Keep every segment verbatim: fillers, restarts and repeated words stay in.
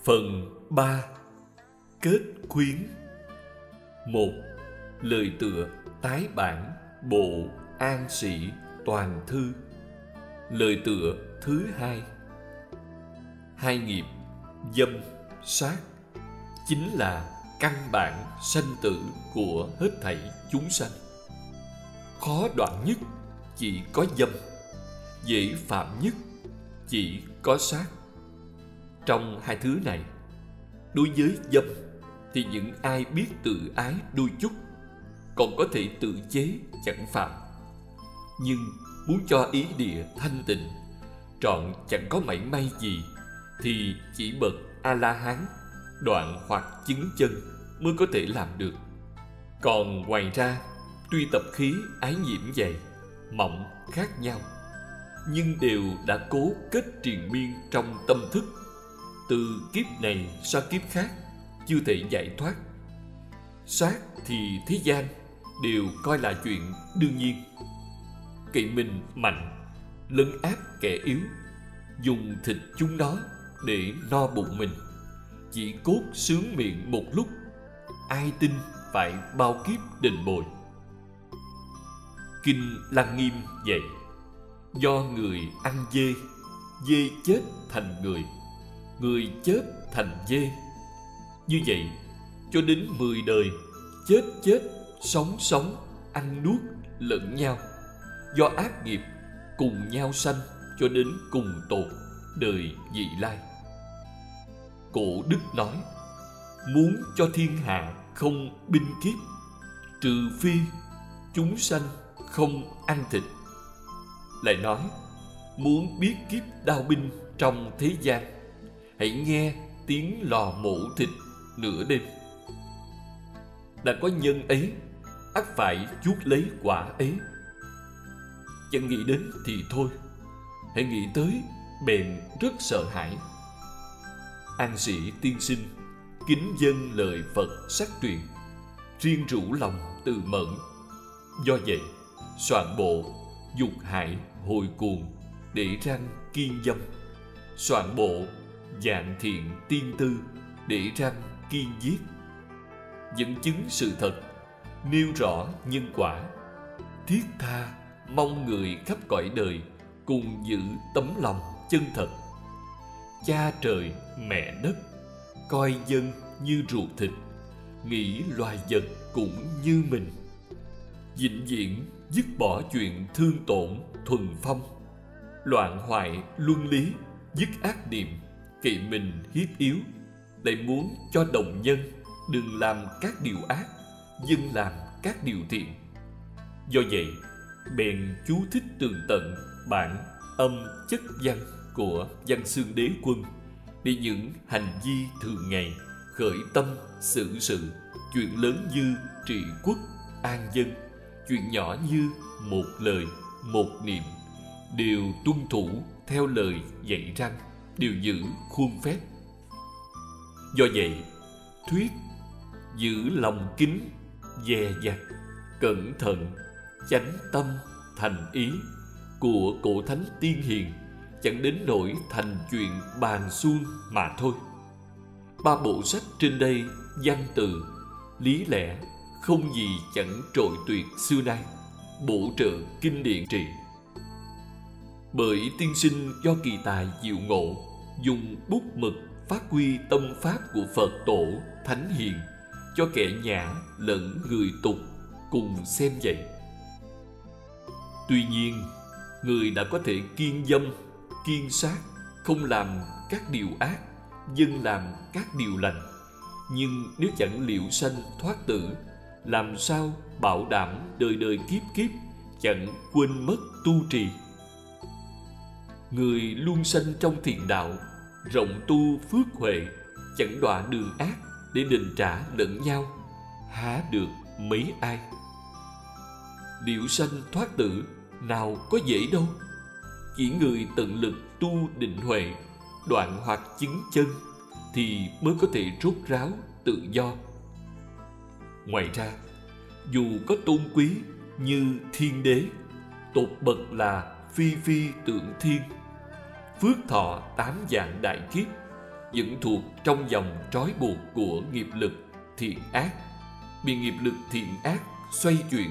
Phần ba. Kết khuyến. Một. Lời tựa tái bản bộ An Sĩ Toàn Thư. Lời tựa thứ hai. Hai nghiệp dâm sát chính là căn bản sanh tử của hết thảy chúng sanh. Khó đoạn nhất chỉ có dâm, dễ phạm nhất chỉ có sát. Trong hai thứ này, đối với dâm thì những ai biết tự ái đôi chút còn có thể tự chế chẳng phạm. Nhưng muốn cho ý địa thanh tịnh, trọn chẳng có mảy may gì, thì chỉ bậc A-la-hán đoạn hoặc chứng chân mới có thể làm được. Còn ngoài ra, tuy tập khí ái nhiễm vậy, mộng khác nhau, nhưng đều đã cố kết triền miên trong tâm thức, từ kiếp này sang kiếp khác chưa thể giải thoát. Sát thì thế gian đều coi là chuyện đương nhiên. Kỵ mình mạnh, lấn áp kẻ yếu, dùng thịt chúng nó để no bụng mình, chỉ cốt sướng miệng một lúc, ai tin phải bao kiếp đền bồi. Kinh Lăng Nghiêm vậy: do người ăn dê, dê chết thành người, người chết thành dê. Như vậy cho đến mười đời, chết chết, sống sống, ăn nuốt lẫn nhau, do ác nghiệp cùng nhau sanh cho đến cùng tột đời vị lai. Cổ đức nói: muốn cho thiên hạ không binh kiếp, trừ phi chúng sanh không ăn thịt. Lại nói: muốn biết kiếp đao binh trong thế gian, hãy nghe tiếng lò mổ thịt nửa đêm. Đã có nhân ấy, ắt phải chuốc lấy quả ấy. Chẳng nghĩ đến thì thôi, hãy nghĩ tới bèn rất sợ hãi. An Sĩ tiên sinh kính dâng lời Phật sắc truyền, riêng rủ lòng từ mẫn. Do vậy soạn bộ dục hại hồi cuồng để răng kiên dâm, soạn bộ dạng thiện tiên tư để răng kiên giết, dẫn chứng sự thật, nêu rõ nhân quả, thiết tha mong người khắp cõi đời cùng giữ tấm lòng chân thật. Cha trời mẹ đất coi dân như ruột thịt, nghĩ loài vật cũng như mình. Vĩnh viễn dứt bỏ chuyện thương tổn thuần phong, loạn hoại luân lý, dứt ác niệm, kỵ mình hiếp yếu. Lại muốn cho đồng nhân đừng làm các điều ác, dân làm các điều thiện. Do vậy bèn chú thích tường tận bản âm chất văn của Văn Xương Đế Quân, để những hành vi thường ngày, khởi tâm xử sự, chuyện lớn như trị quốc an dân, chuyện nhỏ như một lời một niệm, đều tuân thủ theo lời dạy răng, đều giữ khuôn phép. Do vậy thuyết giữ lòng kính, dè dặt, cẩn thận, chánh tâm, thành ý của cổ thánh tiên hiền chẳng đến nỗi thành chuyện bàn suông mà thôi. Ba bộ sách trên đây văn từ, lý lẽ không gì chẳng trội tuyệt xưa nay, bổ trợ kinh điển trị. Bởi tiên sinh do kỳ tài diệu ngộ, dùng bút mực phát huy tâm pháp của Phật tổ thánh hiền, cho kẻ nhã lẫn người tục cùng xem vậy. Tuy nhiên, người đã có thể kiêng dâm, kiêng sát, không làm các điều ác, dân làm các điều lành, nhưng nếu chẳng liệu sanh thoát tử, làm sao bảo đảm đời đời kiếp kiếp chẳng quên mất tu trì. Người luôn sanh trong thiện đạo, rộng tu phước huệ, chẳng đọa đường ác để đền trả lẫn nhau, há được mấy ai. Điệu sanh thoát tử nào có dễ đâu. Chỉ người tận lực tu định huệ, đoạn hoặc chứng chân, thì mới có thể rốt ráo tự do. Ngoài ra, dù có tôn quý như thiên đế, tột bậc là phi phi tượng thiên, phước thọ tám vạn đại kiếp, vẫn thuộc trong vòng trói buộc của nghiệp lực thiện ác, bị nghiệp lực thiện ác xoay chuyển.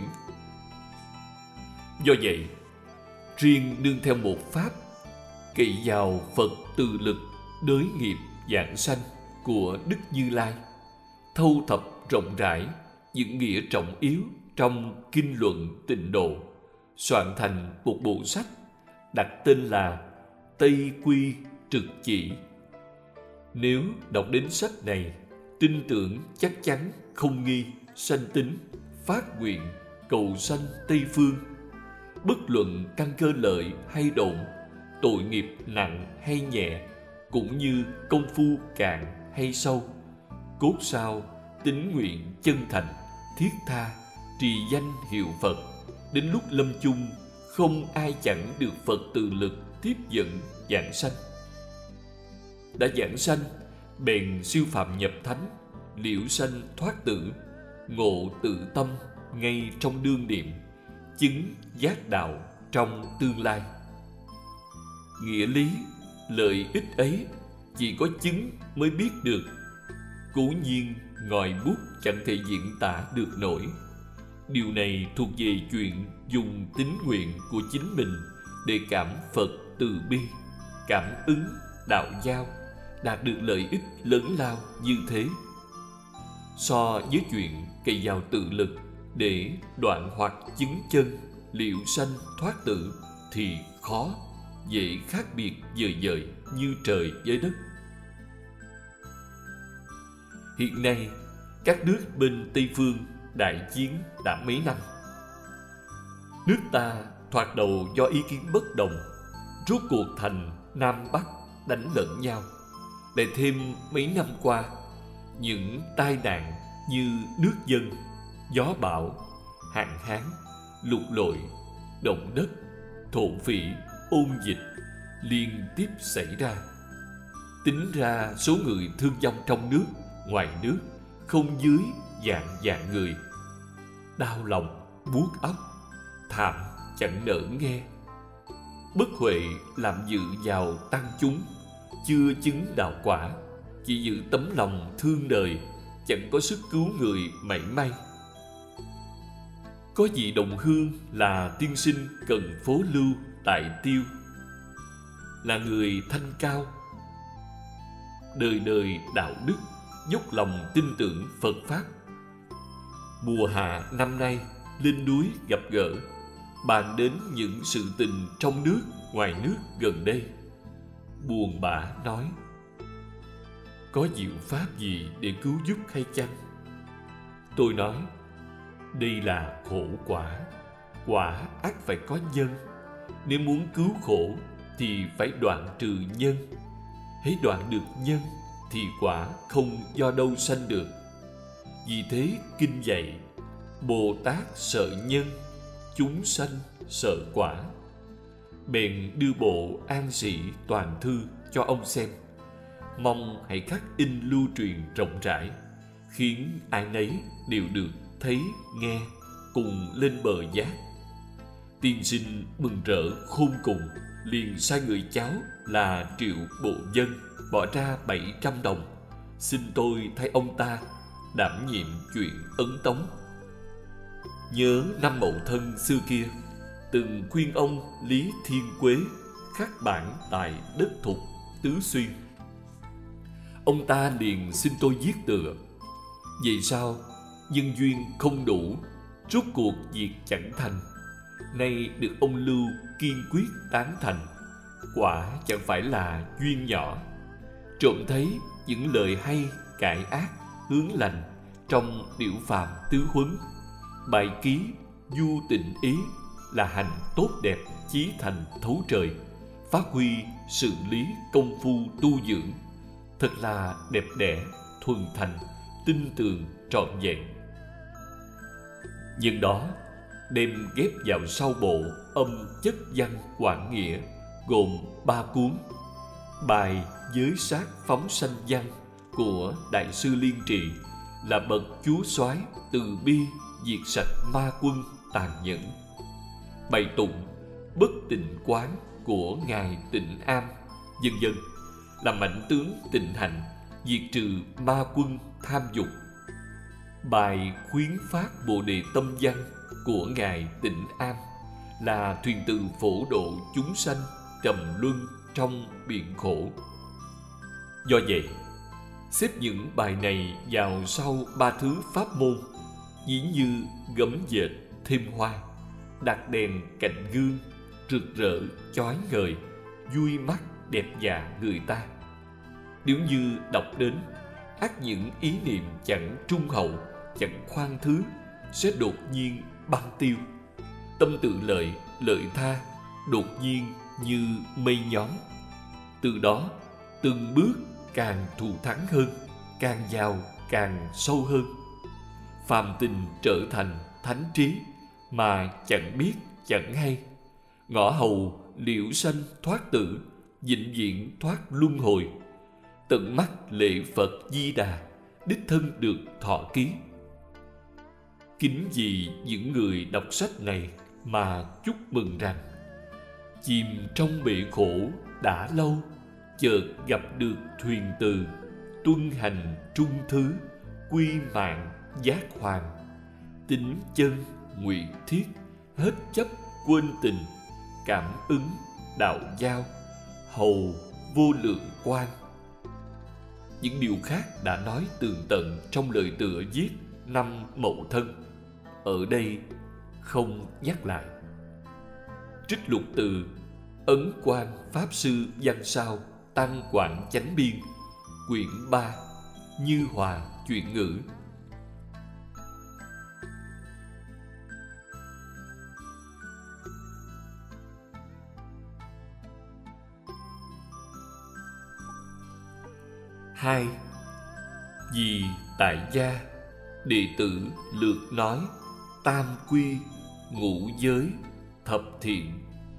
Do vậy, riêng nương theo một pháp, cậy vào Phật từ lực đới nghiệp giảng sanh của Đức Như Lai, thâu thập rộng rãi những nghĩa trọng yếu trong kinh luận Tịnh Độ, soạn thành một bộ sách đặt tên là Tây Quy Trực Chỉ. Nếu đọc đến sách này, tin tưởng chắc chắn không nghi sanh tính, phát nguyện cầu sanh Tây Phương, bất luận căn cơ lợi hay độn, tội nghiệp nặng hay nhẹ, cũng như công phu cạn hay sâu, cốt sao tín nguyện chân thành, thiết tha trì danh hiệu Phật, đến lúc lâm chung không ai chẳng được Phật từ lực tiếp dẫn giảng sanh. Đã giảng sanh, bèn siêu phàm nhập thánh, liễu sanh thoát tử, ngộ tự tâm ngay trong đương niệm, chứng giác đạo trong tương lai. Nghĩa lý, lợi ích ấy chỉ có chứng mới biết được, cố nhiên ngòi bút chẳng thể diễn tả được nổi. Điều này thuộc về chuyện dùng tín nguyện của chính mình để cảm Phật từ bi, cảm ứng đạo giao, đạt được lợi ích lớn lao như thế. So với chuyện cậy vào tự lực để đoạn hoặc chứng chân, liễu sanh thoát tử thì khó, dễ khác biệt vời vợi như trời với đất. Hiện nay, các nước bên Tây Phương đại chiến đã mấy năm. Nước ta thoạt đầu do ý kiến bất đồng, rốt cuộc thành Nam Bắc đánh lẫn nhau. Lại thêm mấy năm qua, những tai nạn như nước dâng, gió bão, hạn hán, lụt lội, động đất, thổ phỉ, ôn dịch liên tiếp xảy ra. Tính ra số người thương vong trong nước, ngoài nước không dưới vạn vạn người. Đau lòng, buốt óc, thảm chẳng nỡ nghe. Bất huệ làm dự vào tăng chúng, chưa chứng đạo quả, chỉ giữ tấm lòng thương đời, chẳng có sức cứu người mảy may. Có vị đồng hương là tiên sinh Cần Phố Lưu tại Tiêu, là người thanh cao, đời đời đạo đức, dốc lòng tin tưởng Phật Pháp. Mùa hạ năm nay lên núi gặp gỡ, bàn đến những sự tình trong nước, ngoài nước gần đây. Buồn bã nói: có diệu pháp gì để cứu giúp hay chăng? Tôi nói: đây là khổ quả, quả ắt phải có nhân. Nếu muốn cứu khổ thì phải đoạn trừ nhân. Hễ đoạn được nhân thì quả không do đâu sanh được. Vì thế kinh dạy: Bồ Tát sợ nhân, chúng sanh sợ quả. Bèn đưa bộ An Sĩ toàn thư cho ông xem, mong hãy khắc in lưu truyền rộng rãi, khiến ai nấy đều được thấy nghe, cùng lên bờ giác. Tiên sinh mừng rỡ khôn cùng, liền sai người cháu là Triệu Bộ Dân bỏ ra bảy trăm đồng, xin tôi thay ông ta đảm nhiệm chuyện ấn tống. Nhớ năm Mậu Thân xưa kia từng khuyên ông Lý Thiên Quế khắc bản tại đất Thục, Tứ Xuyên. Ông ta liền xin tôi viết tựa. Vì sao nhân duyên không đủ, rốt cuộc việc chẳng thành. Nay được ông Lưu kiên quyết tán thành, quả chẳng phải là duyên nhỏ. Trộm thấy những lời hay cải ác, hướng lành trong Điệu Phàm Tứ Huấn, bài ký du tình ý là hành tốt đẹp, chí thành thấu trời, phát huy sự lý công phu tu dưỡng, thật là đẹp đẽ, thuần thành, tinh tường, trọn vẹn. Nhưng đó đem ghép vào sau bộ âm chất văn quảng nghĩa, gồm ba cuốn: bài Giới sát phóng sanh văn của Đại sư Liên Trì là bậc chúa soái từ bi diệt sạch ma quân tàn nhẫn; bài tụng Bất Tịnh Quán của ngài Tịnh Am, vân vân. là mãnh tướng tịnh hạnh, diệt trừ ma quân tham dục. Bài khuyến phát Bồ Đề Tâm Văn của Ngài Tịnh Am là thuyền từ phổ độ chúng sanh trầm luân trong biển khổ. Do vậy, xếp những bài này vào sau ba thứ pháp môn, ví như gấm dệt thêm hoa, đặt đèn cạnh gương, rực rỡ chói ngời, vui mắt đẹp dạ người ta. Nếu như đọc đến, ắt những ý niệm chẳng trung hậu, chẳng khoan thứ sẽ đột nhiên băng tiêu. Tâm tự lợi, lợi tha đột nhiên như mây nhóm. Từ đó từng bước càng thù thắng hơn, càng giàu càng sâu hơn. Phàm tình trở thành thánh trí mà chẳng biết chẳng hay. Ngõ hầu liễu sanh thoát tử, vĩnh viễn thoát luân hồi. Tận mắt lễ Phật Di Đà, đích thân được thọ ký. Kính vì những người đọc sách này mà chúc mừng rằng chìm trong bể khổ đã lâu, chợt gặp được thuyền từ, tuân hành trung thứ, quy mạng giác hoàng. Tính chân nguyện thiết, hết chấp quên tình, cảm ứng đạo giao, hầu vô lượng quan. Những điều khác đã nói tường tận trong lời tựa viết năm Mậu Thân, ở đây không nhắc lại. Trích lục từ Ấn Quang Pháp Sư Văn Sao Tăng Quảng Chánh Biên, quyển ba, Như Hòa Chuyện Ngữ. Hai. Vì tại gia, đệ tử lược nói tam quy, ngũ giới, thập thiện.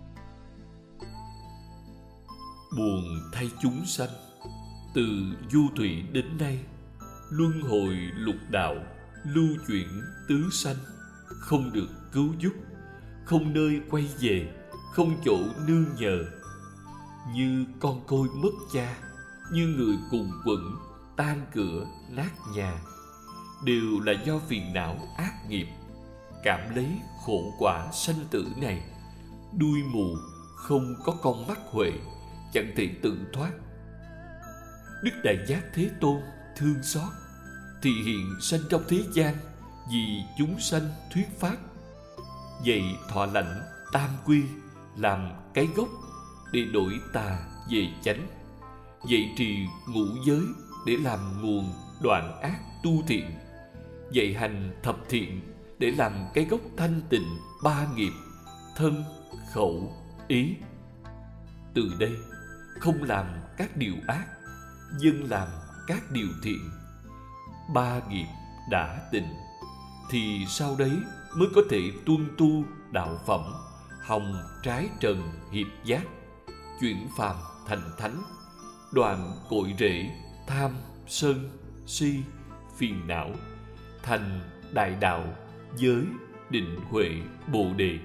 Buồn thay chúng sanh, từ du thủy đến nay, luân hồi lục đạo, lưu chuyển tứ sanh, không được cứu giúp, không nơi quay về, không chỗ nương nhờ. Như con côi mất cha, như người cùng quẫn, tan cửa nát nhà, đều là do phiền não ác nghiệp, cảm lấy khổ quả sanh tử này. Đuôi mù, không có con mắt huệ, chẳng thể tự thoát. Đức Đại Giác Thế Tôn thương xót, thì hiện sanh trong thế gian, vì chúng sanh thuyết pháp. Vậy thọ lãnh tam quy, làm cái gốc để đổi tà về chánh. Dạy trì ngũ giới, để làm nguồn đoạn ác tu thiện. Dạy hành thập thiện, để làm cái gốc thanh tịnh ba nghiệp: thân, khẩu, ý. Từ đây không làm các điều ác, dân làm các điều thiện. Ba nghiệp đã tịnh, thì sau đấy mới có thể tuân tu đạo phẩm, hòng trái trần hiệp giác, chuyển phàm thành thánh, đoạn cội rễ tham, sân, si, phiền não, thành đại đạo, giới, định huệ, bồ đề.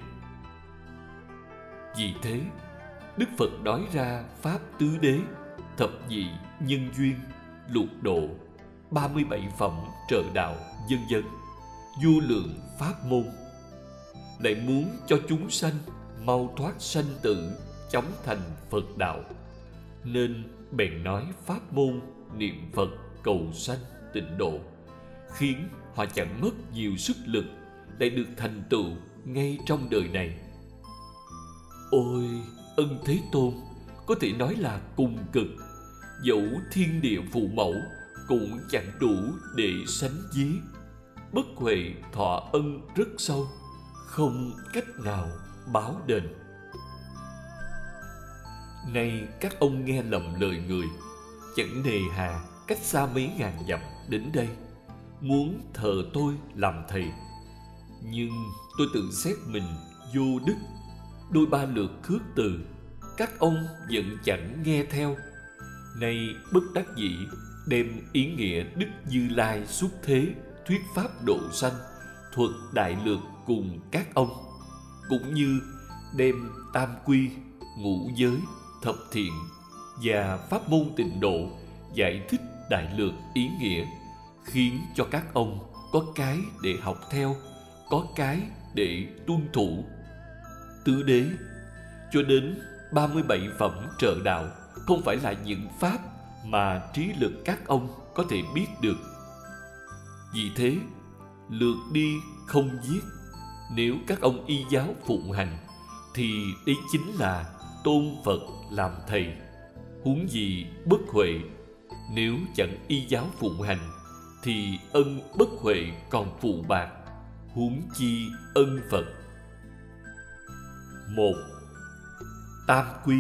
Vì thế, Đức Phật nói ra pháp tứ đế, thập nhị nhân duyên, lục độ, ba mươi bảy phẩm trợ đạo, vân vân, vô lượng pháp môn, lại muốn cho chúng sanh mau thoát sanh tử, chóng thành Phật đạo, nên bèn nói pháp môn niệm Phật cầu sanh tịnh độ, khiến họ chẳng mất nhiều sức lực, lại được thành tựu ngay trong đời này. Ôi, ân Thế Tôn có thể nói là cùng cực, dẫu thiên địa phụ mẫu cũng chẳng đủ để sánh ví. Bất huệ thọ ân rất sâu, không cách nào báo đền. Nay các ông nghe lầm lời người, chẳng nề hà cách xa mấy ngàn dặm đến đây, muốn thờ tôi làm thầy. Nhưng tôi tự xét mình vô đức, đôi ba lượt khước từ, các ông vẫn chẳng nghe theo. Nay bất đắc dĩ đem ý nghĩa Đức Như Lai xuất thế thuyết pháp độ sanh, thuật đại lược cùng các ông, cũng như đem tam quy, ngũ giới, thập thiện, và pháp môn Tịnh Độ giải thích đại lược ý nghĩa, khiến cho các ông có cái để học theo, có cái để tuân thủ. Tứ đế cho đến ba mươi bảy phẩm trợ đạo không phải là những pháp mà trí lực các ông có thể biết được. Vì thế, lược đi không giết, nếu các ông y giáo phụng hành thì đấy chính là tôn Phật làm thầy. Huống gì bất huệ, nếu chẳng y giáo phụng hành thì ân bất huệ còn phụ bạc, huống chi ân Phật. Một. Tam quy.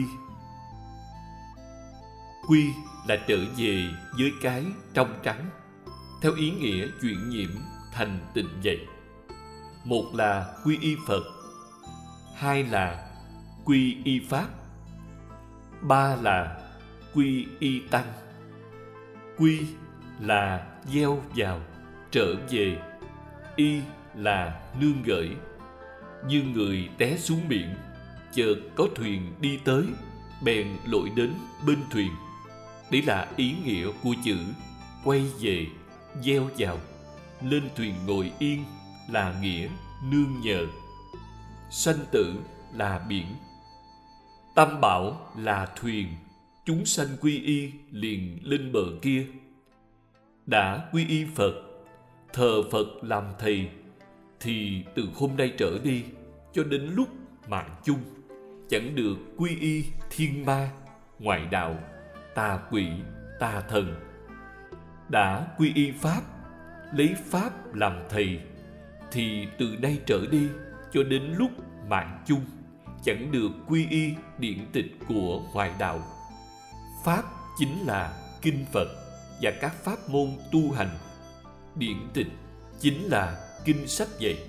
Quy là trở về với cái trong trắng, theo ý nghĩa chuyển nhiễm thành tịnh vậy. Một là quy y Phật, hai là quy y Pháp, ba là quy y Tăng. Quy là gieo vào, trở về, y là nương gửi. Như người té xuống biển, chợt có thuyền đi tới, bèn lội đến bên thuyền. Đấy là ý nghĩa của chữ quay về, gieo vào. Lên thuyền ngồi yên là nghĩa nương nhờ. Sanh tử là biển, tam bảo là thuyền. Chúng sanh quy y liền lên bờ kia. Đã quy y Phật, thờ Phật làm thầy, thì từ hôm nay trở đi cho đến lúc mạng chung chẳng được quy y thiên ma, ngoại đạo, tà quỷ, tà thần. Đã quy y Pháp, lấy Pháp làm thầy, thì từ nay trở đi cho đến lúc mạng chung chẳng được quy y điển tịch của ngoại đạo. Pháp chính là kinh Phật và các pháp môn tu hành. Điển tịch chính là kinh sách vậy.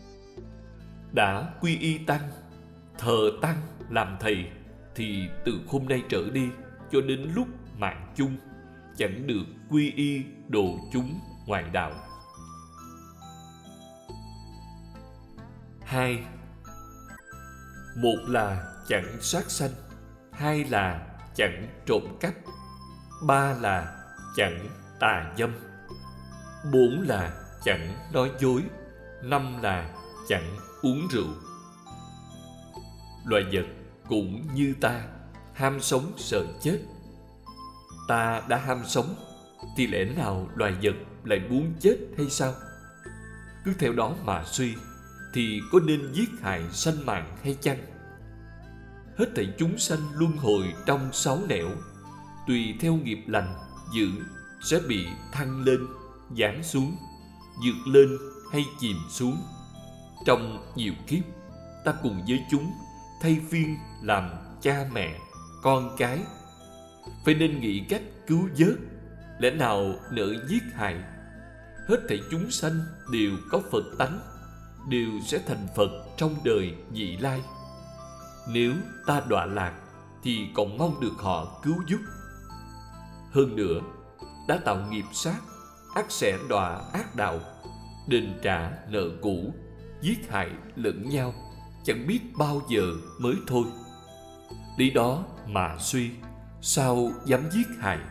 Đã quy y Tăng, thờ Tăng làm thầy, thì từ hôm nay trở đi cho đến lúc mạng chung chẳng được quy y đồ chúng ngoại đạo. Hai. Một là chẳng sát sanh, hai là chẳng trộm cắp, ba là chẳng tà dâm, bốn là chẳng nói dối, năm là chẳng uống rượu. Loài vật cũng như ta, ham sống sợ chết. Ta đã ham sống, thì lẽ nào loài vật lại muốn chết hay sao? Cứ theo đó mà suy, thì có nên giết hại sanh mạng hay chăng? Hết thảy chúng sanh luân hồi trong sáu nẻo, tùy theo nghiệp lành dữ sẽ bị thăng lên, giáng xuống, vượt lên hay chìm xuống. Trong nhiều kiếp, ta cùng với chúng thay phiên làm cha mẹ, con cái. Phải nên nghĩ cách cứu vớt, lẽ nào nỡ giết hại? Hết thảy chúng sanh đều có Phật tánh, đều sẽ thành Phật trong đời vị lai. Nếu ta đọa lạc thì còn mong được họ cứu giúp. Hơn nữa, đã tạo nghiệp sát, ắt sẽ đọa ác đạo, đền trả nợ cũ, giết hại lẫn nhau, chẳng biết bao giờ mới thôi. Lý đó mà suy, sao dám giết hại?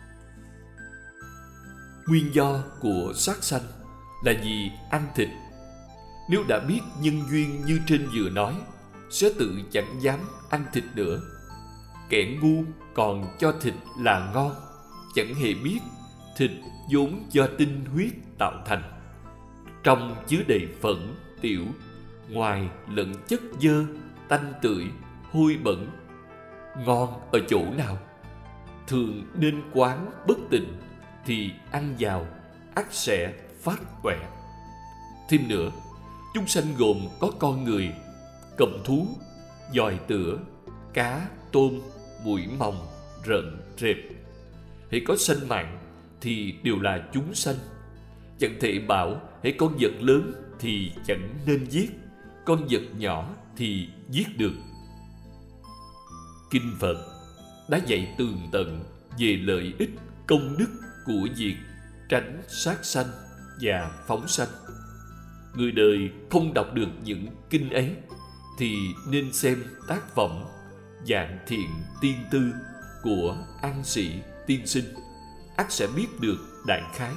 Nguyên do của sát sanh là vì ăn thịt. Nếu đã biết nhân duyên như trên vừa nói, sẽ tự chẳng dám ăn thịt nữa. Kẻ ngu còn cho thịt là ngon, chẳng hề biết thịt vốn do tinh huyết tạo thành. Trong chứa đầy phẫn, tiểu, ngoài lẫn chất dơ, tanh tưởi, hôi bẩn. Ngon ở chỗ nào? Thường nên quán bất tịnh, thì ăn vào ắt sẽ phát quẹ. Thêm nữa, chúng sanh gồm có con người, cầm thú, dòi tửa, cá, tôm, muỗi mòng, rận, rệp. Hễ có sanh mạng thì đều là chúng sanh. Chẳng thể bảo hễ con vật lớn thì chẳng nên giết, con vật nhỏ thì giết được. Kinh Phật đã dạy tường tận về lợi ích công đức của việc tránh sát sanh và phóng sanh. Người đời không đọc được những kinh ấy thì nên xem tác phẩm Vạn Thiện Tiên Tư của an sĩ tiên sinh, ắt sẽ biết được đại khái.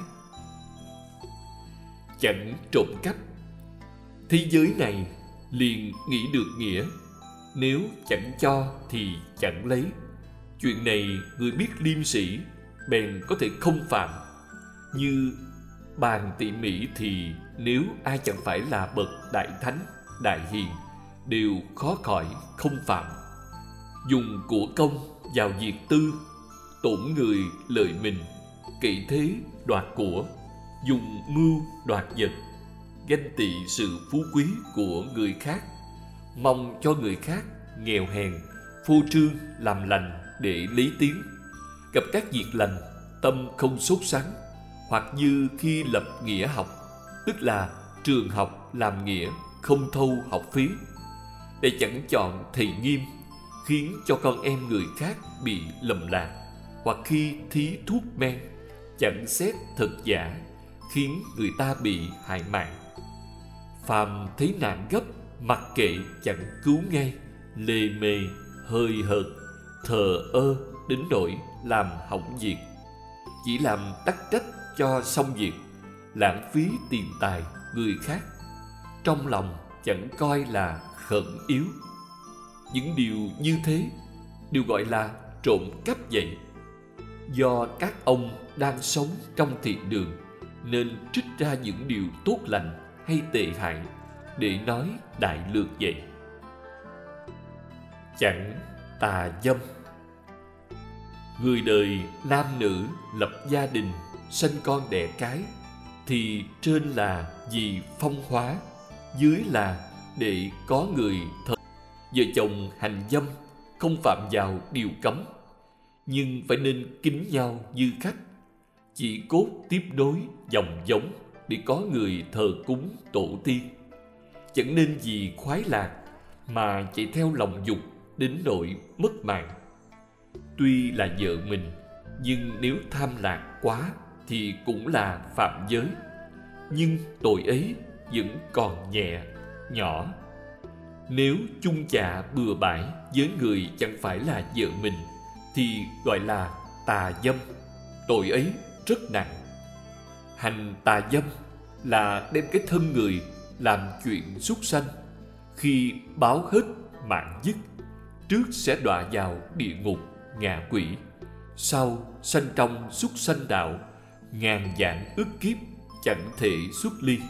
Chẳng trộm cắp, thế giới này liền nghĩ được nghĩa, nếu chẳng cho thì chẳng lấy. Chuyện này người biết liêm sĩ bèn có thể không phạm. Như bàn tỉ mỉ thì nếu ai chẳng phải là bậc đại thánh, đại hiền, đều khó khỏi không phạm. Dùng của công vào việc tư, tổn người lợi mình, kỵ thế đoạt của, dùng mưu đoạt vật, ganh tị sự phú quý của người khác, mong cho người khác nghèo hèn, phô trương làm lành để lấy tiếng. Gặp các việc lành, tâm không sốt sắng, hoặc như khi lập nghĩa học, tức là trường học làm nghĩa không thâu học phí, để chẳng chọn thầy nghiêm, khiến cho con em người khác bị lầm lạc, hoặc khi thí thuốc men, chẳng xét thật giả, khiến người ta bị hại mạng. Phàm thấy nạn gấp, mặc kệ chẳng cứu ngay, lề mề, hơi hợt, thờ ơ đến nỗi làm hỏng việc, chỉ làm đắc trách cho xong việc, lãng phí tiền tài người khác, trong lòng chẳng coi là khẩn yếu. Những điều như thế đều gọi là trộm cắp vậy. Do các ông đang sống trong thị đường nên trích ra những điều tốt lành hay tệ hại để nói đại lược vậy. Chẳng tà dâm, người đời nam nữ lập gia đình, sanh con đẻ cái, thì trên là vì phong hóa, dưới là để có người thật. Vợ chồng hành dâm không phạm vào điều cấm, nhưng phải nên kính nhau như khách, chỉ cốt tiếp nối dòng giống để có người thờ cúng tổ tiên. Chẳng nên vì khoái lạc mà chạy theo lòng dục đến nỗi mất mạng. Tuy là vợ mình, nhưng nếu tham lạc quá thì cũng là phạm giới, nhưng tội ấy vẫn còn nhẹ, nhỏ. Nếu chung chạ bừa bãi với người chẳng phải là vợ mình thì gọi là tà dâm, tội ấy rất nặng. Hành tà dâm là đem cái thân người làm chuyện súc sanh, khi báo hết mạng dứt, trước sẽ đọa vào địa ngục ngạ quỷ, sau sanh trong súc sanh đạo, ngàn vạn ức kiếp chẳng thể xuất ly.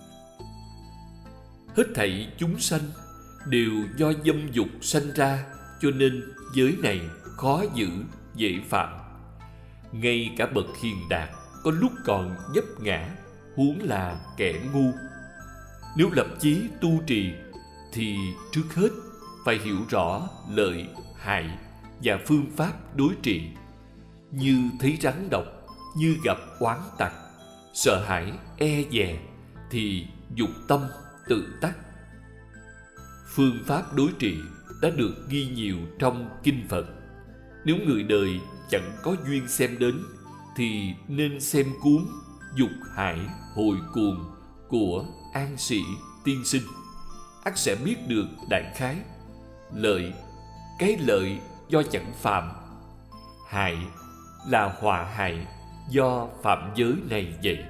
Hết thảy chúng sanh đều do dâm dục sanh ra, cho nên giới này khó giữ, dễ phạm. Ngay cả bậc hiền đạt có lúc còn vấp ngã, huống là kẻ ngu. Nếu lập chí tu trì thì trước hết phải hiểu rõ lợi, hại và phương pháp đối trị. Như thấy rắn độc, như gặp oán tặc, sợ hãi e dè thì dục tâm tự tắt. Phương pháp đối trị đã được ghi nhiều trong kinh Phật. Nếu người đời chẳng có duyên xem đến thì nên xem cuốn Dục Hải Hồi Cuồng của An Sĩ Tiên Sinh, ắt sẽ biết được đại khái. Lợi, cái lợi do chẳng phạm; hại là họa hại do phạm giới này vậy.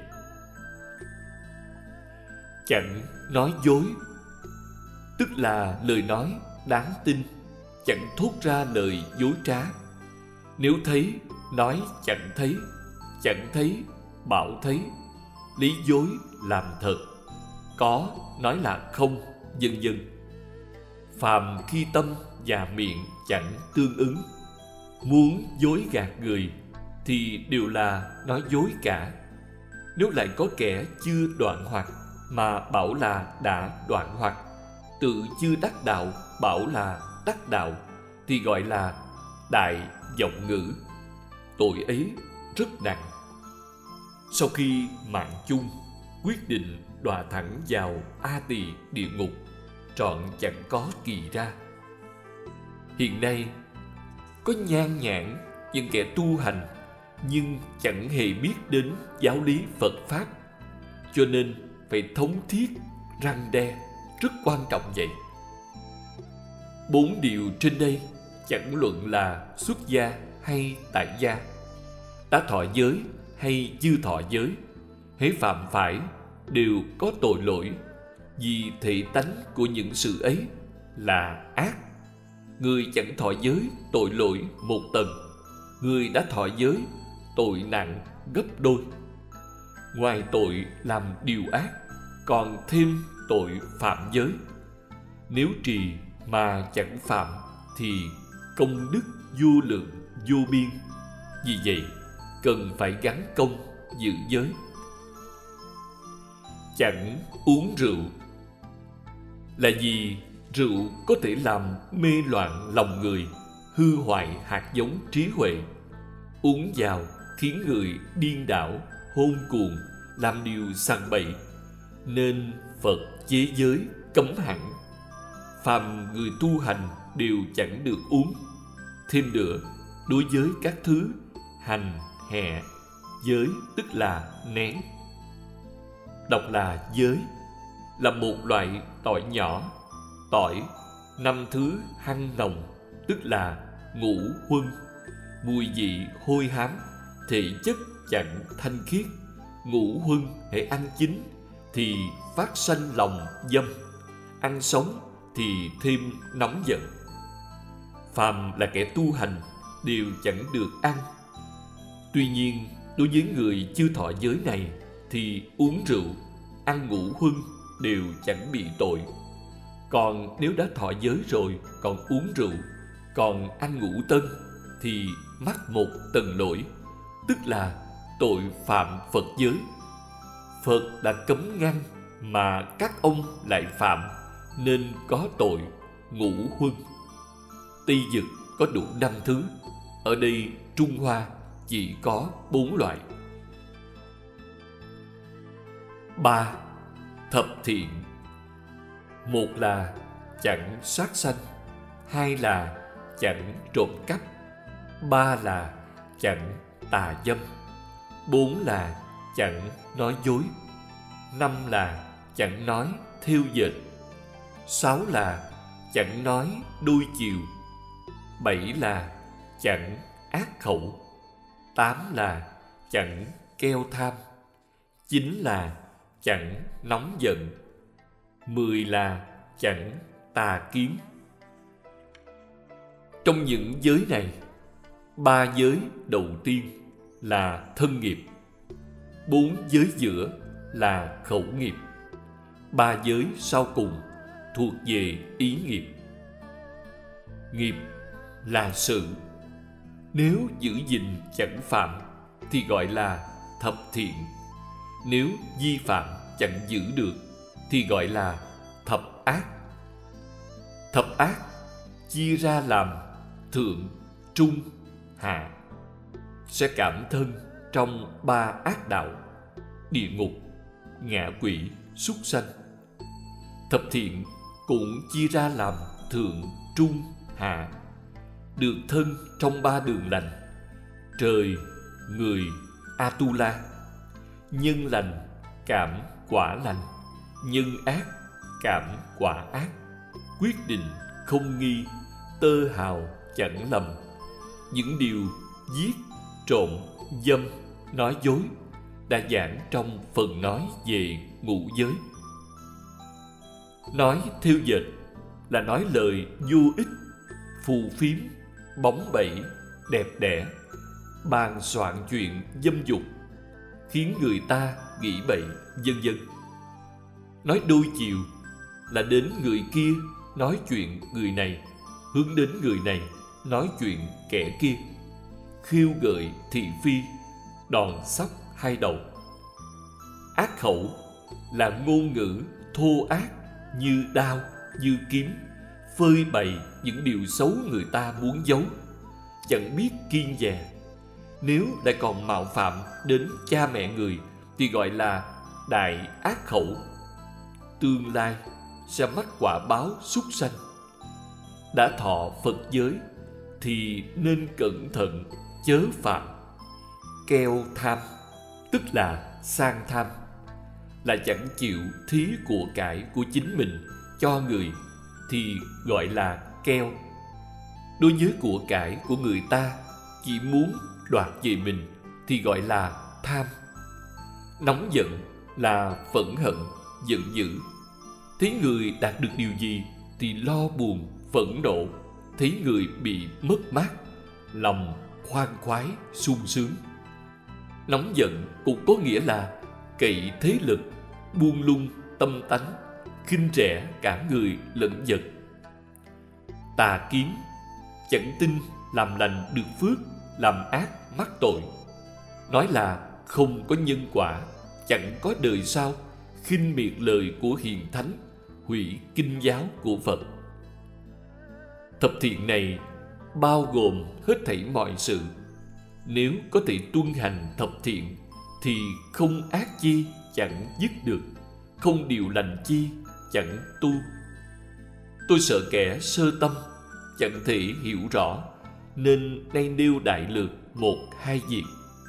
Chẳng nói dối, tức là lời nói đáng tin, chẳng thốt ra lời dối trá. Nếu thấy, nói chẳng thấy; chẳng thấy, bảo thấy; lý dối làm thật; có, nói là không, vân vân. Phàm khi tâm và miệng chẳng tương ứng, muốn dối gạt người thì đều là nói dối cả. Nếu lại có kẻ chưa đoạn hoặc mà bảo là đã đoạn hoặc, tự chưa đắc đạo bảo là đắc đạo, thì gọi là đại vọng ngữ. Tội ấy rất nặng. Sau khi mạng chung, quyết định đọa thẳng vào A Tỳ địa ngục, trọn chẳng có kỳ ra. Hiện nay có nhan nhản những kẻ tu hành nhưng chẳng hề biết đến giáo lý Phật Pháp, cho nên phải thống thiết răn đe rất quan trọng vậy. Bốn điều trên đây chẳng luận là xuất gia hay tại gia, đã thọ giới hay chưa thọ giới, hễ phạm phải đều có tội lỗi, vì thể tánh của những sự ấy là ác. Người chẳng thọ giới tội lỗi một tầng, người đã thọ giới tội nặng gấp đôi. Ngoài tội làm điều ác, còn thêm tội phạm giới. Nếu trì mà chẳng phạm thì công đức vô lượng vô biên. Vì vậy cần phải gắn công giữ giới. Chẳng uống rượu là vì rượu có thể làm mê loạn lòng người, hư hoại hạt giống trí huệ. Uống vào khiến người điên đảo, hôn cuồng, làm điều sằng bậy, nên Phật chế giới cấm hẳn. Phàm người tu hành đều chẳng được uống. Thêm nữa, đối với các thứ hành, hẹ, giới tức là nén. Đọc là giới là một loại tỏi nhỏ. Tỏi, năm thứ hăng nồng, tức là ngũ huân. Mùi vị hôi hám, thể chất chẳng thanh khiết. Ngũ huân hễ ăn chín thì phát sanh lòng dâm, ăn sống thì thêm nóng giận. Phàm là kẻ tu hành đều chẳng được ăn. Tuy nhiên, đối với người chưa thọ giới này thì uống rượu, ăn ngũ huân đều chẳng bị tội. Còn nếu đã thọ giới rồi còn uống rượu, còn ăn ngũ tân thì mắc một tầng lỗi, tức là tội phạm Phật giới. Phật đã cấm ngăn mà các ông lại phạm, nên có tội ngũ huân. Tây Dực có đủ năm thứ, ở đây Trung Hoa chỉ có bốn loại. Ba. Thập thiện. Một là chẳng sát sanh, hai là chẳng trộm cắp, ba là chẳng tà dâm, bốn là chẳng nói dối, năm là chẳng nói thêu dệt, sáu là chẳng nói đôi chiều, bảy là chẳng ác khẩu, tám là chẳng keo tham, chín là chẳng nóng giận, mười là chẳng tà kiến. Trong những giới này, ba giới đầu tiên là thân nghiệp, bốn giới giữa là khẩu nghiệp, ba giới sau cùng thuộc về ý nghiệp. Nghiệp là sự, nếu giữ gìn chẳng phạm thì gọi là thập thiện. Nếu vi phạm chẳng giữ được thì gọi là thập ác. Thập ác chia ra làm thượng, trung, hạ, sẽ cảm thân trong ba ác đạo: địa ngục, ngạ quỷ, súc sanh. Thập thiện cũng chia ra làm thượng, trung, hạ, được thân trong ba đường lành: trời, người, Atula. Nhân lành, cảm, quả lành; nhân ác, cảm, quả ác. Quyết định không nghi, tơ hào chẳng lầm. Những điều giết, trộm, dâm, nói dối đã giảng trong phần nói về ngũ giới. Nói thêu dệt là nói lời vô ích, phù phiếm, bóng bẩy, đẹp đẽ, bàn soạn chuyện dâm dục, khiến người ta nghĩ bậy, vân vân. Nói đôi chiều là đến người kia nói chuyện người này, hướng đến người này nói chuyện kẻ kia, khiêu gợi thị phi, đòn sóc hai đầu. Ác khẩu là ngôn ngữ thô ác như đao, như kiếm, phơi bày những điều xấu người ta muốn giấu, chẳng biết kiêng dè. Nếu lại còn mạo phạm đến cha mẹ người thì gọi là đại ác khẩu. Tương lai sẽ mắc quả báo súc sanh. Đã thọ Phật giới thì nên cẩn thận chớ phạm. Keo tham tức là sang tham, là chẳng chịu thí của cải của chính mình cho người thì gọi là keo. Đối với của cải của người ta chỉ muốn đoạt về mình thì gọi là tham. Nóng giận là phẫn hận, giận dữ. Thấy người đạt được điều gì thì lo buồn, phẫn nộ. Thấy người bị mất mát, lòng khoan khoái, sung sướng. Nóng giận cũng có nghĩa là cậy thế lực, buông lung tâm tánh, khinh rẻ cả người lẫn vật. Tà kiến, chẳng tin làm lành được phước, làm ác mắc tội. Nói là không có nhân quả, chẳng có đời sau, khinh miệt lời của hiền thánh, hủy kinh giáo của Phật. Thập thiện này bao gồm hết thảy mọi sự. Nếu có thể tuân hành thập thiện thì không ác chi chẳng dứt được, không điều lành chi chẳng tu. Tôi sợ kẻ sơ tâm chẳng thể hiểu rõ, nên nay nêu đại lược một hai việc.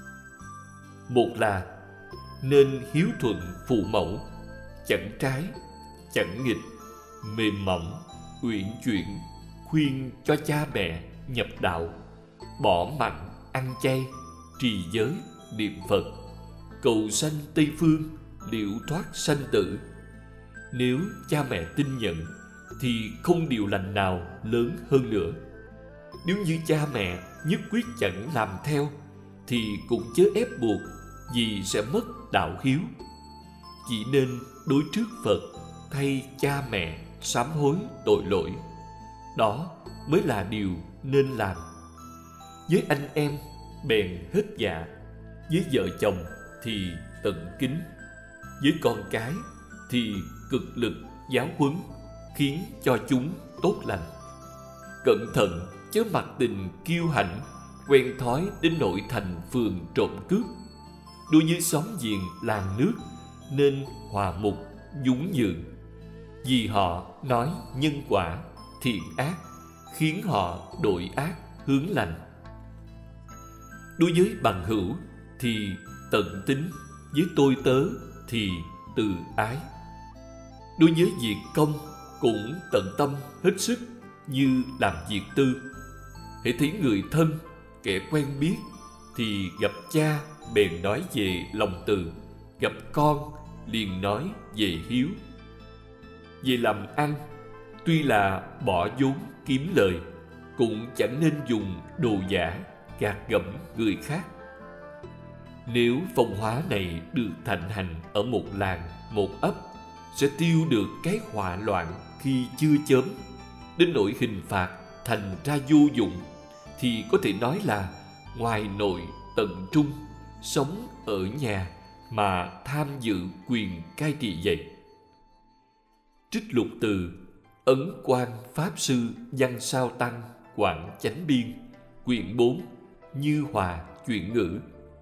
Một là nên hiếu thuận phụ mẫu, chẳng trái chẳng nghịch, mềm mỏng, uyển chuyển, khuyên cho cha mẹ nhập đạo, bỏ mặn ăn chay, trì giới niệm Phật, cầu sanh Tây phương, liễu thoát sanh tử. Nếu cha mẹ tin nhận thì không điều lành nào lớn hơn nữa. Nếu như cha mẹ nhất quyết chẳng làm theo thì cũng chớ ép buộc, vì sẽ mất đạo hiếu. Chỉ nên đối trước Phật thay cha mẹ sám hối tội lỗi. Đó mới là điều nên làm. Với anh em bèn hết dạ, với vợ chồng thì tận kính, với con cái thì cực lực giáo huấn, khiến cho chúng tốt lành. Cẩn thận chớ mặc tình kiêu hãnh, quen thói đến nỗi thành phường trộm cướp. Đối với xóm giềng làng nước nên hòa mục nhún nhường, vì họ nói nhân quả thiện ác, khiến họ đổi ác hướng lành. Đối với bằng hữu thì tận tín, với tôi tớ thì từ ái. Đối với việc công cũng tận tâm hết sức như làm việc tư. Hễ thấy người thân, kẻ quen biết thì gặp cha bèn nói về lòng từ, gặp con liền nói về hiếu. Về làm ăn, tuy là bỏ vốn kiếm lời, cũng chẳng nên dùng đồ giả gạt gẫm người khác. Nếu phong hóa này được thịnh hành ở một làng, một ấp, sẽ tiêu được cái họa loạn khi chưa chớm, đến nỗi hình phạt thành ra vô dụng, thì có thể nói là ngoài nội tận trung, sống ở nhà mà tham dự quyền cai trị vậy. Trích lục từ Ấn Quang Pháp Sư Văn Sao Tăng Quảng Chánh Biên, quyển bốn, Như Hòa Chuyển ngữ.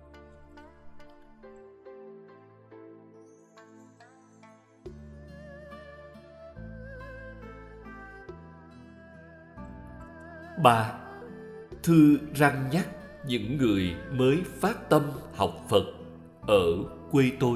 Ba. Thư răn nhắc những người mới phát tâm học Phật ở quê tôi.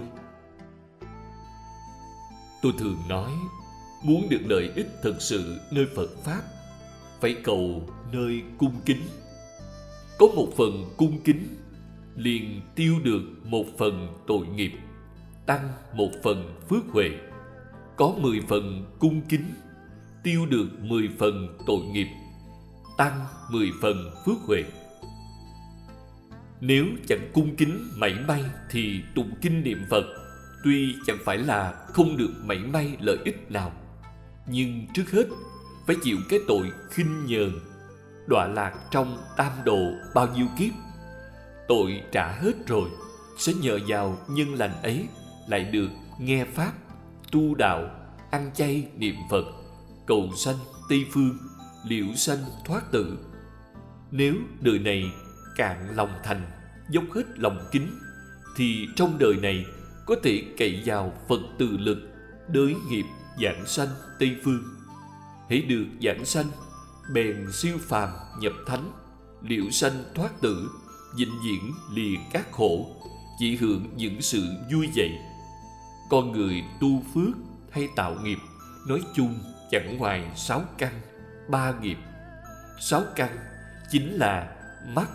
Tôi thường nói, muốn được lợi ích thực sự nơi Phật Pháp, phải cầu nơi cung kính. Có một phần cung kính, liền tiêu được một phần tội nghiệp, tăng một phần phước huệ. Có mười phần cung kính, tiêu được mười phần tội nghiệp, tăng mười phần phước huệ. Nếu chẳng cung kính mảy may thì tụng kinh niệm Phật tuy chẳng phải là không được mảy may lợi ích nào, nhưng trước hết phải chịu cái tội khinh nhờn, đọa lạc trong tam độ bao nhiêu kiếp. Tội trả hết rồi, sẽ nhờ vào nhân lành ấy lại được nghe Pháp, tu đạo, ăn chay niệm Phật, cầu sanh Tây phương, liễu sanh thoát tử. Nếu đời này cạn lòng thành, dốc hết lòng kính, thì trong đời này có thể cậy vào Phật từ lực, đới nghiệp giảng sanh Tây phương. Hễ được giảng sanh, bèn siêu phàm nhập thánh, liễu sanh thoát tử, vĩnh viễn lìa các khổ, chỉ hưởng những sự vui vậy. Con người tu phước hay tạo nghiệp, nói chung chẳng ngoài sáu căn, ba nghiệp. Sáu căn chính là mắt,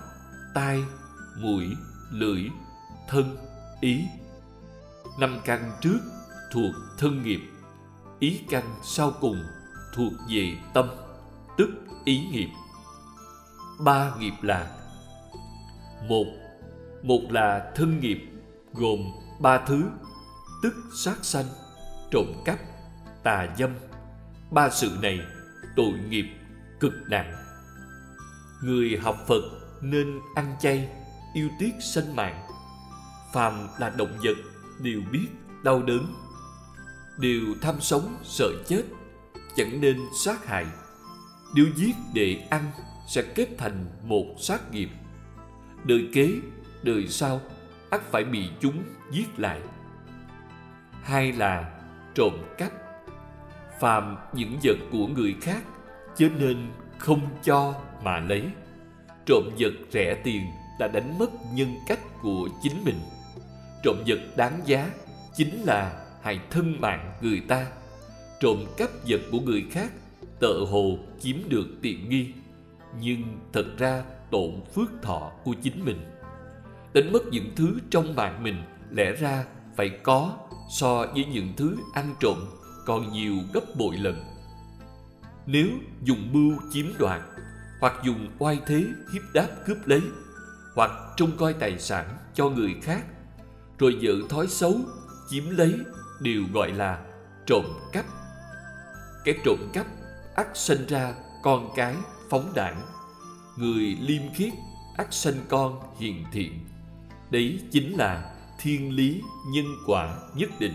tai, mũi, lưỡi, thân, ý. Năm căn trước thuộc thân nghiệp, ý căn sau cùng thuộc về tâm, tức ý nghiệp. Ba nghiệp là: một, một là thân nghiệp, gồm ba thứ, tức sát sanh, trộm cắp, tà dâm. Ba sự này tội nghiệp cực nặng. Người học Phật nên ăn chay, yêu tiếc sanh mạng. Phàm là động vật đều biết đau đớn, đều tham sống sợ chết, chẳng nên sát hại. Nếu giết để ăn sẽ kết thành một sát nghiệp. Đời kế, đời sau ắt phải bị chúng giết lại. Hai là trộm cắp. Phàm những vật của người khác, chớ nên không cho mà lấy. Trộm vật rẻ tiền là đánh mất nhân cách của chính mình. Trộm vật đáng giá chính là hại thân mạng người ta. Trộm cắp vật của người khác tợ hồ chiếm được tiện nghi, nhưng thật ra tổn phước thọ của chính mình. Đánh mất những thứ trong mạng mình lẽ ra phải có, so với những thứ ăn trộm còn nhiều gấp bội lần. Nếu dùng mưu chiếm đoạt, hoặc dùng oai thế hiếp đáp cướp lấy, hoặc trông coi tài sản cho người khác, rồi vợ thói xấu chiếm lấy, đều gọi là trộm cắp. Kẻ trộm cắp ắt sinh ra con cái phóng đãng, người liêm khiết ắt sinh con hiền thiện. Đấy chính là thiên lý nhân quả nhất định.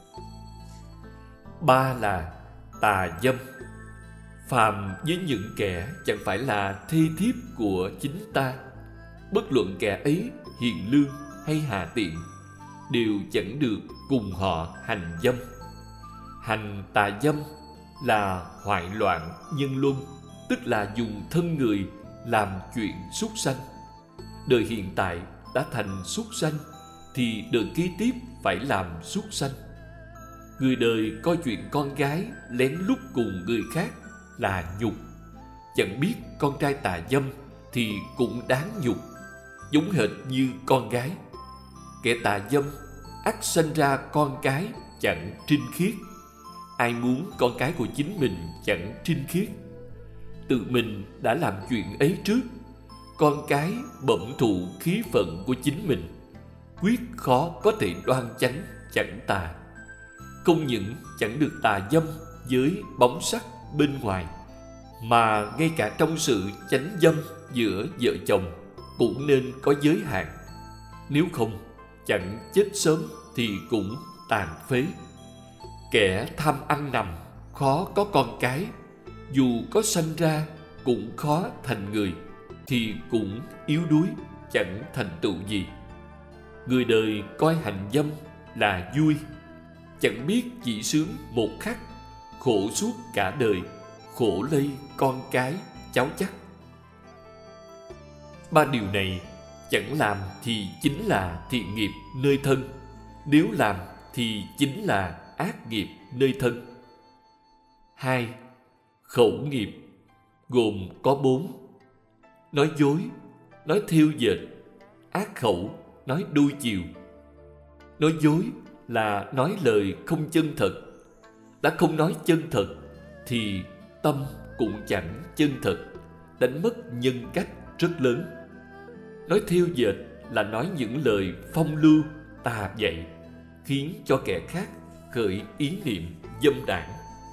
Ba là tà dâm. Phàm với những kẻ chẳng phải là thê thiếp của chính ta, bất luận kẻ ấy hiền lương hay hạ tiện, đều chẳng được cùng họ hành dâm. Hành tà dâm là hoại loạn nhân luân, tức là dùng thân người làm chuyện súc sanh. Đời hiện tại đã thành súc sanh, thì đời kế tiếp phải làm súc sanh. Người đời coi chuyện con gái lén lút cùng người khác là nhục, chẳng biết con trai tà dâm thì cũng đáng nhục, giống hệt như con gái. Kẻ tà dâm ắt sinh ra con cái chẳng trinh khiết. Ai muốn con cái của chính mình chẳng trinh khiết? Tự mình đã làm chuyện ấy trước, con cái bẩm thụ khí phận của chính mình, quyết khó có thể đoan chánh chẳng tà. Không những chẳng được tà dâm với bóng sắc bên ngoài, mà ngay cả trong sự chánh dâm giữa vợ chồng cũng nên có giới hạn. Nếu không, chẳng chết sớm thì cũng tàn phế. Kẻ tham ăn nằm khó có con cái, dù có sanh ra cũng khó thành người, thì cũng yếu đuối, chẳng thành tựu gì. Người đời coi hành dâm là vui, chẳng biết chỉ sướng một khắc, khổ suốt cả đời, khổ lây con cái cháu chắc. Ba điều này chẳng làm thì chính là thiện nghiệp nơi thân, nếu làm thì chính là ác nghiệp nơi thân. Hai, khẩu nghiệp gồm có bốn: nói dối, nói thêu dệt, ác khẩu, nói đôi chiều. Nói dối là nói lời không chân thật. Đã không nói chân thật thì tâm cũng chẳng chân thật, đánh mất nhân cách rất lớn. Nói thêu dệt là nói những lời phong lưu tà dạy, khiến cho kẻ khác khởi ý niệm dâm đảng.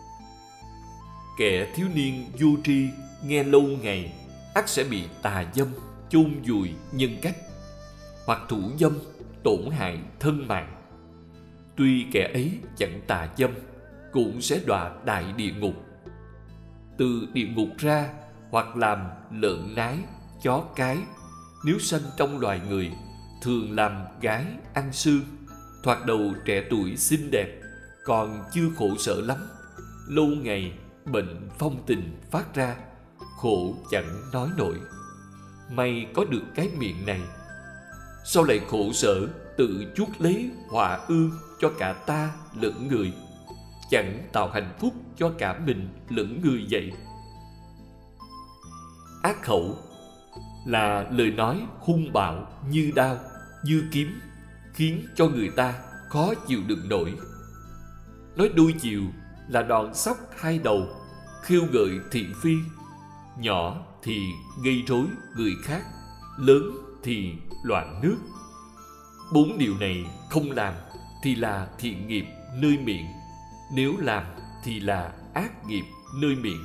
Kẻ thiếu niên vô tri nghe lâu ngày ắt sẽ bị tà dâm chôn vùi nhân cách, hoặc thủ dâm tổn hại thân mạng. Tuy kẻ ấy chẳng tà dâm, cũng sẽ đọa đại địa ngục. Từ địa ngục ra, hoặc làm lợn nái, chó cái, nếu sanh trong loài người, thường làm gái ăn xương, thoạt đầu trẻ tuổi xinh đẹp, còn chưa khổ sở lắm. Lâu ngày bệnh phong tình phát ra, khổ chẳng nói nổi. May có được cái miệng này, sau lại khổ sở tự chuốc lấy họa ương cho cả ta lẫn người, chẳng tạo hạnh phúc cho cả mình lẫn người vậy. Ác khẩu là lời nói hung bạo như đao, như kiếm, khiến cho người ta khó chịu đựng nổi. Nói đôi chiều là đòn sóc hai đầu, khiêu gợi thị phi, nhỏ thì gây rối người khác, lớn thì loạn nước. Bốn điều này không làm thì là thiện nghiệp nơi miệng, nếu làm thì là ác nghiệp nơi miệng.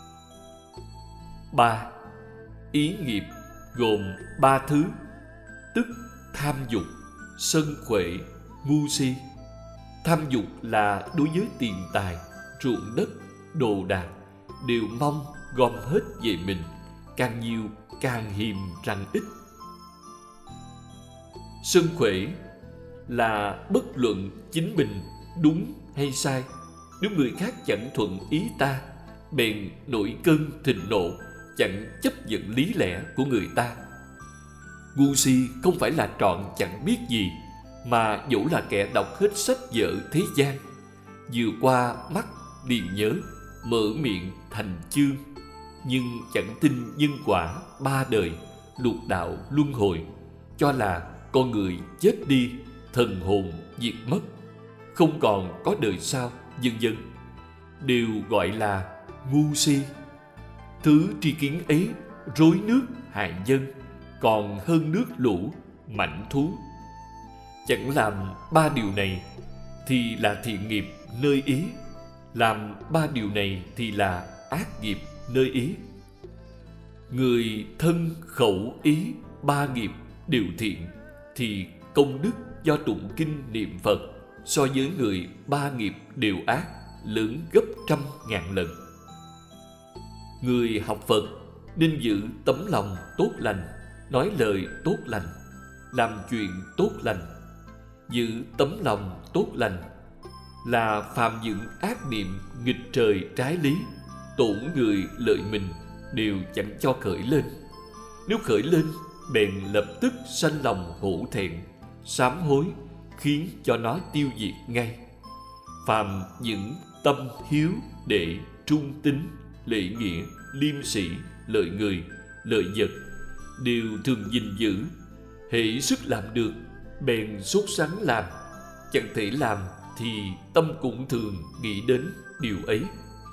Ba. Ý nghiệp gồm ba thứ, tức tham dục, sân khỏe, ngu si. Tham dục là đối với tiền tài, ruộng đất, đồ đạc đều mong gom hết về mình, càng nhiều càng hiềm răng ít. Sân khỏe là bất luận chính mình đúng hay sai, nếu người khác chẳng thuận ý ta, bèn nổi cơn thịnh nộ, chẳng chấp nhận lý lẽ của người ta. Ngu si không phải là trọn chẳng biết gì, mà dẫu là kẻ đọc hết sách vở thế gian, vừa qua mắt liền nhớ, mở miệng thành chương, nhưng chẳng tin nhân quả ba đời, lục đạo luân hồi, cho là con người chết đi, thần hồn diệt mất, không còn có đời sau, vân vân, đều gọi là ngu si. Thứ tri kiến ấy rối nước hại dân, còn hơn nước lũ mãnh thú. Chẳng làm ba điều này thì là thiện nghiệp nơi ý, làm ba điều này thì là ác nghiệp nơi ý. Người thân khẩu ý ba nghiệp đều thiện thì công đức do tụng kinh niệm Phật so với người ba nghiệp đều ác lớn gấp trăm ngàn lần. Người học Phật nên giữ tấm lòng tốt lành, nói lời tốt lành, làm chuyện tốt lành. Giữ tấm lòng tốt lành là phạm những ác niệm nghịch trời trái lý, tổn người lợi mình đều chẳng cho khởi lên. Nếu khởi lên, bèn lập tức sanh lòng hổ thẹn, sám hối, khiến cho nó tiêu diệt ngay. Phạm những tâm hiếu đệ, trung tín, lễ nghĩa, liêm sĩ, lợi người, lợi vật đều thường gìn giữ. Hễ sức làm được, bèn sốt sắng làm, chẳng thể làm thì tâm cũng thường nghĩ đến điều ấy.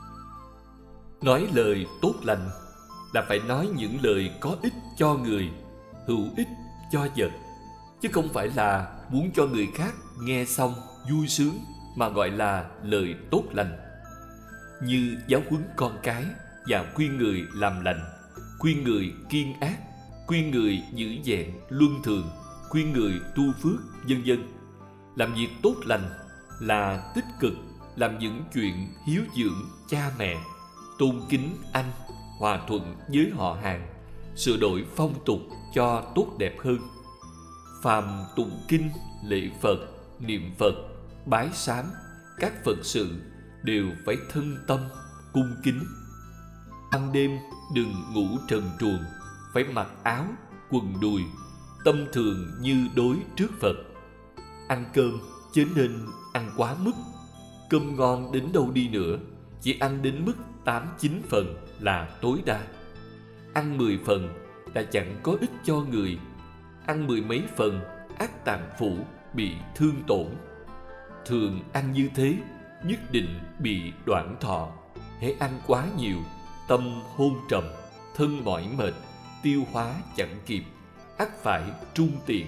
Nói lời tốt lành là phải nói những lời có ích cho người, hữu ích cho vật, chứ không phải là muốn cho người khác nghe xong vui sướng mà gọi là lời tốt lành. Như giáo huấn con cái và khuyên người làm lành, khuyên người kiêng ác, khuyên người giữ vẹn luân thường, khuyên người tu phước, vân vân. Làm việc tốt lành là tích cực làm những chuyện hiếu dưỡng cha mẹ, tôn kính anh, hòa thuận với họ hàng, sửa đổi phong tục cho tốt đẹp hơn. Phàm tụng kinh, lễ Phật, niệm Phật, bái sám, các Phật sự đều phải thân tâm, cung kính. Ban đêm đừng ngủ trần truồng, phải mặc áo, quần đùi, tâm thường như đối trước Phật. Ăn cơm chớ nên ăn quá mức. Cơm ngon đến đâu đi nữa, chỉ ăn đến mức tám chín phần là tối đa. Ăn mười phần là chẳng có ích cho người. Ăn mười mấy phần, ác tạng phủ bị thương tổn. Thường ăn như thế, nhất định bị đoạn thọ. Hễ ăn quá nhiều, tâm hôn trầm, thân mỏi mệt, tiêu hóa chẳng kịp, ắt phải trung tiện.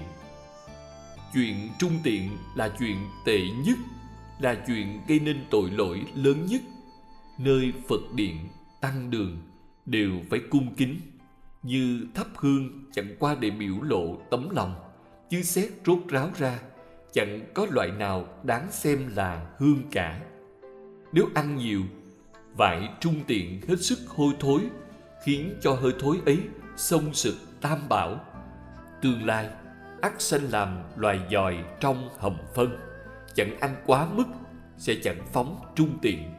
Chuyện trung tiện là chuyện tệ nhất, là chuyện gây nên tội lỗi lớn nhất. Nơi Phật điện, tăng đường đều phải cung kính. Như thắp hương chẳng qua để biểu lộ tấm lòng, chứ xét rốt ráo ra, chẳng có loại nào đáng xem là hương cả. Nếu ăn nhiều, vải trung tiện hết sức hôi thối, khiến cho hơi thối ấy xông sực tam bảo. Tương lai ắt sanh làm loài giòi trong hầm phân. Chẳng ăn quá mức, sẽ chẳng phóng trung tiện.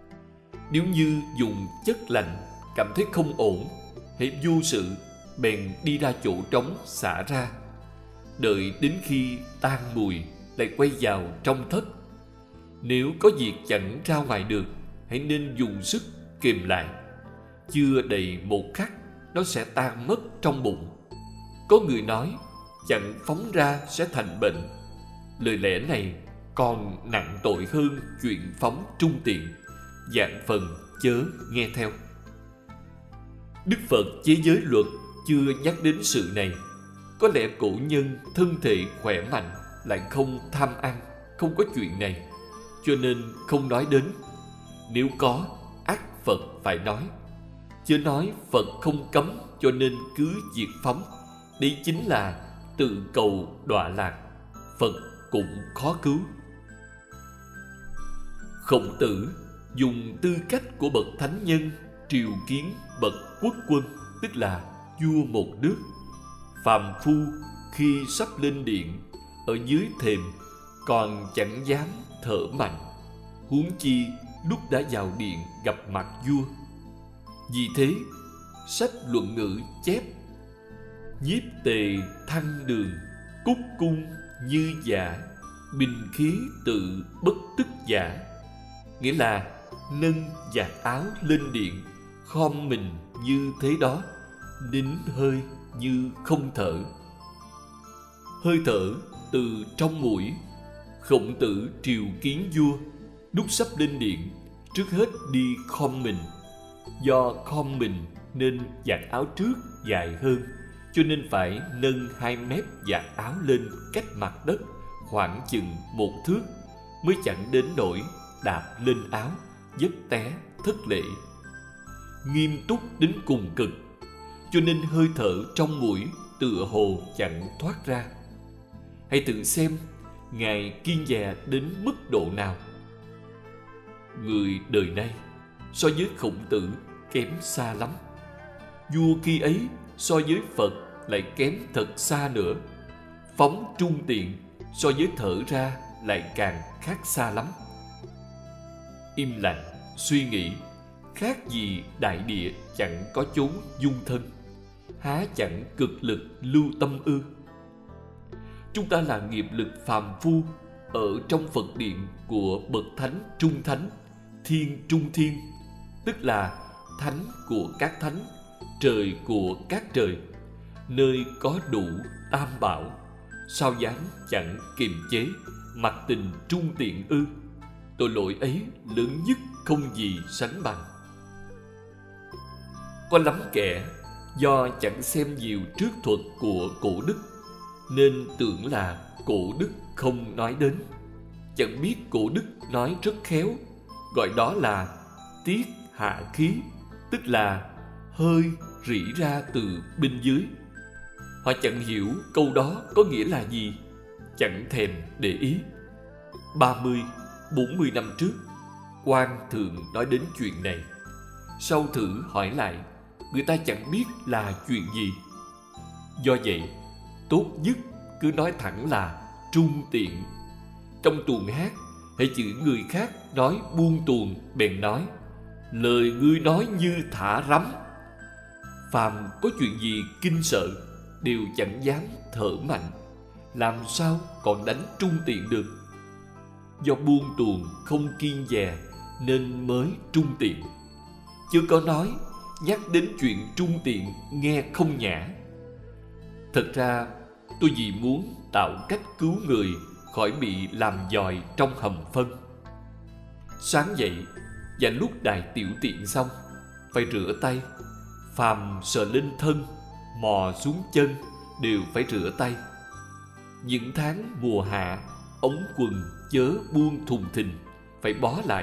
Nếu như dùng chất lạnh, cảm thấy không ổn, hễ vô sự, bèn đi ra chỗ trống xả ra. Đợi đến khi tan mùi, lại quay vào trong thất. Nếu có việc chẳng ra ngoài được, hãy nên dùng sức kìm lại. Chưa đầy một khắc, nó sẽ tan mất trong bụng. Có người nói chẳng phóng ra sẽ thành bệnh. Lời lẽ này còn nặng tội hơn chuyện phóng trung tiện, vạn phần chớ nghe theo. Đức Phật chế giới luật chưa nhắc đến sự này. Có lẽ cổ nhân thân thể khỏe mạnh, lại không tham ăn, không có chuyện này, cho nên không nói đến. Nếu có, ắt Phật phải nói. Chứ nói Phật không cấm cho nên cứ diệt phóng, đấy chính là tự cầu đọa lạc. Phật cũng khó cứu. Khổng Tử dùng tư cách của bậc thánh nhân triều kiến bậc quốc quân, tức là vua một nước. Phàm phu khi sắp lên điện, ở dưới thềm còn chẳng dám thở mạnh, huống chi lúc đã vào điện gặp mặt vua. Vì thế, sách Luận Ngữ chép: nhiếp tề thăng đường, cúc cung như giả, bình khí tự bất tức giả. Nghĩa là nâng vạt áo lên điện, khom mình như thế đó, nín hơi như không thở. Hơi thở từ trong mũi. Khổng Tử triều kiến vua, lúc sắp lên điện, trước hết đi khom mình. Do khom mình nên vạt áo trước dài hơn, cho nên phải nâng hai mép vạt áo lên cách mặt đất khoảng chừng một thước, mới chẳng đến nỗi đạp lên áo, vấp té thất lễ. Nghiêm túc đến cùng cực, cho nên hơi thở trong mũi tựa hồ chẳng thoát ra. Hãy tự xem Ngài kiêng dè đến mức độ nào. Người đời nay so với Khổng Tử kém xa lắm. Vua khi ấy so với Phật lại kém thật xa nữa. Phóng trung tiện so với thở ra lại càng khác xa lắm. Im lặng suy nghĩ, khác gì đại địa chẳng có chốn dung thân, há chẳng cực lực lưu tâm ư? Chúng ta là nghiệp lực phàm phu ở trong Phật điện của bậc thánh trung thánh, thiên trung thiên, tức là thánh của các thánh, trời của các trời, nơi có đủ tam bảo, sao dám chẳng kiềm chế, mặc tình trung tiện ư? Tội lỗi ấy lớn nhất không gì sánh bằng. Có lắm kẻ do chẳng xem nhiều trước thuật của cổ đức nên tưởng là cổ đức không nói đến. Chẳng biết cổ đức nói rất khéo, gọi đó là tiết hạ khí, tức là hơi rỉ ra từ bên dưới. Họ chẳng hiểu câu đó có nghĩa là gì, chẳng thèm để ý. Ba mươi, bốn mươi năm trước, Quan thường nói đến chuyện này. Sau thử hỏi lại, người ta chẳng biết là chuyện gì. Do vậy, tốt nhất cứ nói thẳng là trung tiện. Trong tuồng hát, hãy chửi người khác nói buông tuồng, bèn nói: lời ngươi nói như thả rắm. Phàm có chuyện gì kinh sợ đều chẳng dám thở mạnh, làm sao còn đánh trung tiện được? Do buông tuồng không kiêng dè nên mới trung tiện, chứ có nói nhắc đến chuyện trung tiện nghe không nhã. Thật ra tôi vì muốn tạo cách cứu người khỏi bị làm dòi trong hầm phân. Sáng dậy và lúc đại tiểu tiện xong phải rửa tay, phàm sờ lên thân, mò xuống chân đều phải rửa tay. Những tháng mùa hạ, ống quần chớ buông thùng thình, phải bó lại.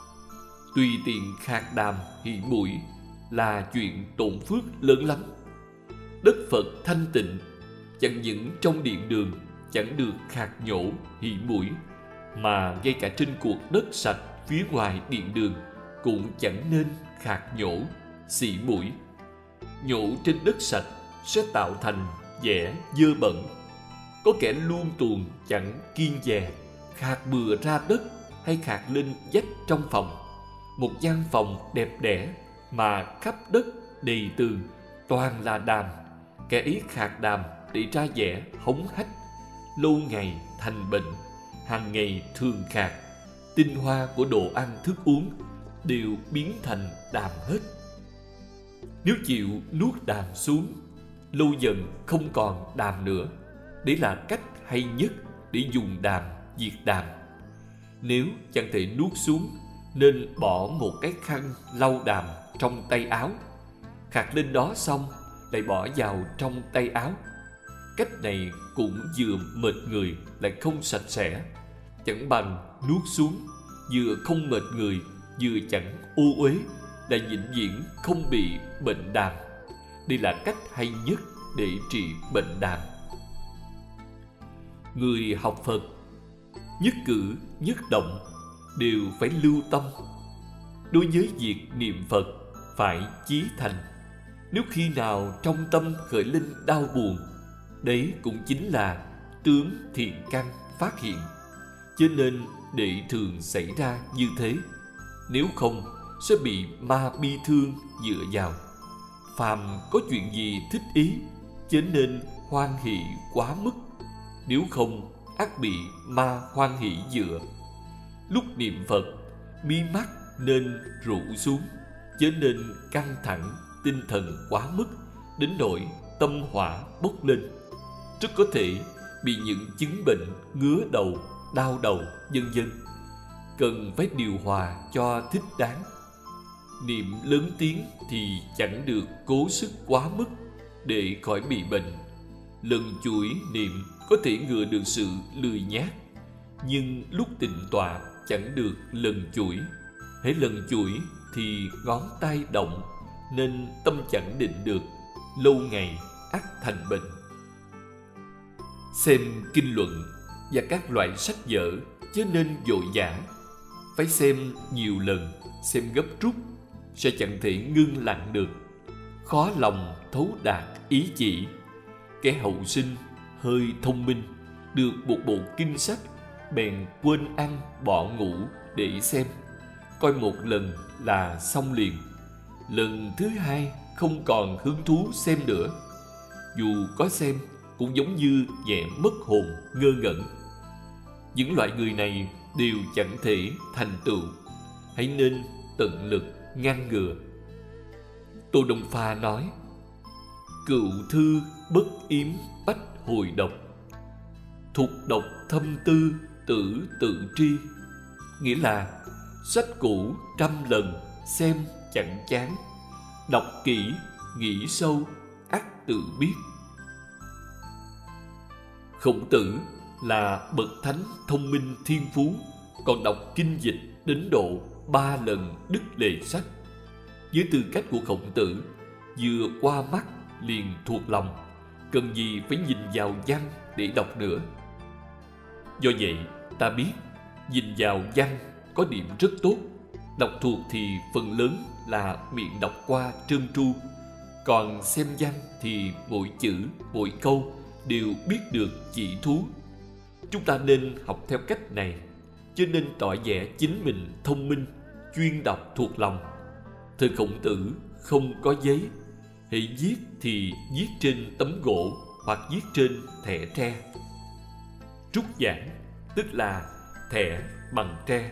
Tùy tiện khạc đàm hị mũi là chuyện tổn phước lớn lắm. Đất Phật thanh tịnh, chẳng những trong điện đường chẳng được khạc nhổ hị mũi, mà ngay cả trên cuộc đất sạch phía ngoài điện đường cũng chẳng nên khạc nhổ xị mũi. Nhổ trên đất sạch sẽ tạo thành vẻ dơ bẩn. Có kẻ luôn tuồng chẳng kiêng dè, khạc bừa ra đất hay khạc lên vách trong phòng. Một gian phòng đẹp đẽ mà khắp đất đầy tường toàn là đàm. Kẻ ấy khạc đàm để ra vẻ hống hách, lâu ngày thành bệnh, hàng ngày thường khạc. Tinh hoa của đồ ăn thức uống đều biến thành đàm hết. Nếu chịu nuốt đàm xuống, lâu dần không còn đàm nữa. Đấy là cách hay nhất để dùng đàm diệt đàm. Nếu chẳng thể nuốt xuống, nên bỏ một cái khăn lau đàm trong tay áo, khạc lên đó xong lại bỏ vào trong tay áo. Cách này cũng vừa mệt người lại không sạch sẽ, chẳng bằng nuốt xuống, vừa không mệt người vừa chẳng ô uế, là vĩnh viễn không bị bệnh đàm. Đây là cách hay nhất để trị bệnh đàm. Người học Phật, nhất cử nhất động đều phải lưu tâm. Đối với việc niệm Phật phải chí thành. Nếu khi nào trong tâm khởi lên đau buồn, đấy cũng chính là tướng thiện căn phát hiện. Cho nên để thường xảy ra như thế, nếu không sẽ bị ma bi thương dựa vào. Phàm có chuyện gì thích ý, chớ nên hoan hỷ quá mức, nếu không ắt bị ma hoan hỷ dựa. Lúc niệm Phật, mí mắt nên rũ xuống, chớ nên căng thẳng tinh thần quá mức đến nỗi tâm hỏa bốc lên, rất có thể bị những chứng bệnh ngứa đầu, đau đầu, vân vân. Cần phải điều hòa cho thích đáng. Niệm lớn tiếng thì chẳng được cố sức quá mức để khỏi bị bệnh. Lần chuỗi niệm có thể ngừa được sự lười nhác, nhưng lúc tịnh tọa chẳng được lần chuỗi. Hễ lần chuỗi thì ngón tay động, nên tâm chẳng định được, lâu ngày ắt thành bệnh. Xem kinh luận và các loại sách vở chớ nên vội vã, phải xem nhiều lần, xem gấp rút sẽ chẳng thể ngưng lặng được, khó lòng thấu đạt ý chỉ. Kẻ hậu sinh hơi thông minh, được một bộ kinh sách bèn quên ăn bỏ ngủ để xem, coi một lần là xong liền. Lần thứ hai không còn hứng thú xem nữa, dù có xem cũng giống như vẻ mất hồn ngơ ngẩn. Những loại người này đều chẳng thể thành tựu, hãy nên tận lực ngăn ngừa. Tô Đông Pha nói: cựu thư bất yếm bách hồi độc, thục độc thâm tư tử tự tri. Nghĩa là sách cũ trăm lần xem chẳng chán, đọc kỹ nghĩ sâu ắt tự biết. Khổng Tử là bậc thánh thông minh thiên phú, còn đọc kinh dịch đến độ ba lần đứt lề sách. Với tư cách của Khổng Tử, vừa qua mắt liền thuộc lòng, cần gì phải nhìn vào văn để đọc nữa. Do vậy ta biết nhìn vào văn có điểm rất tốt, đọc thuộc thì phần lớn là miệng đọc qua trơn tru, còn xem văn thì mỗi chữ mỗi câu đều biết được chỉ thú. Chúng ta nên học theo cách này, chứ nên tỏ vẻ chính mình thông minh, chuyên đọc thuộc lòng. Thời Khổng Tử không có giấy, hãy viết thì viết trên tấm gỗ hoặc viết trên thẻ tre. Trúc giảng tức là thẻ bằng tre.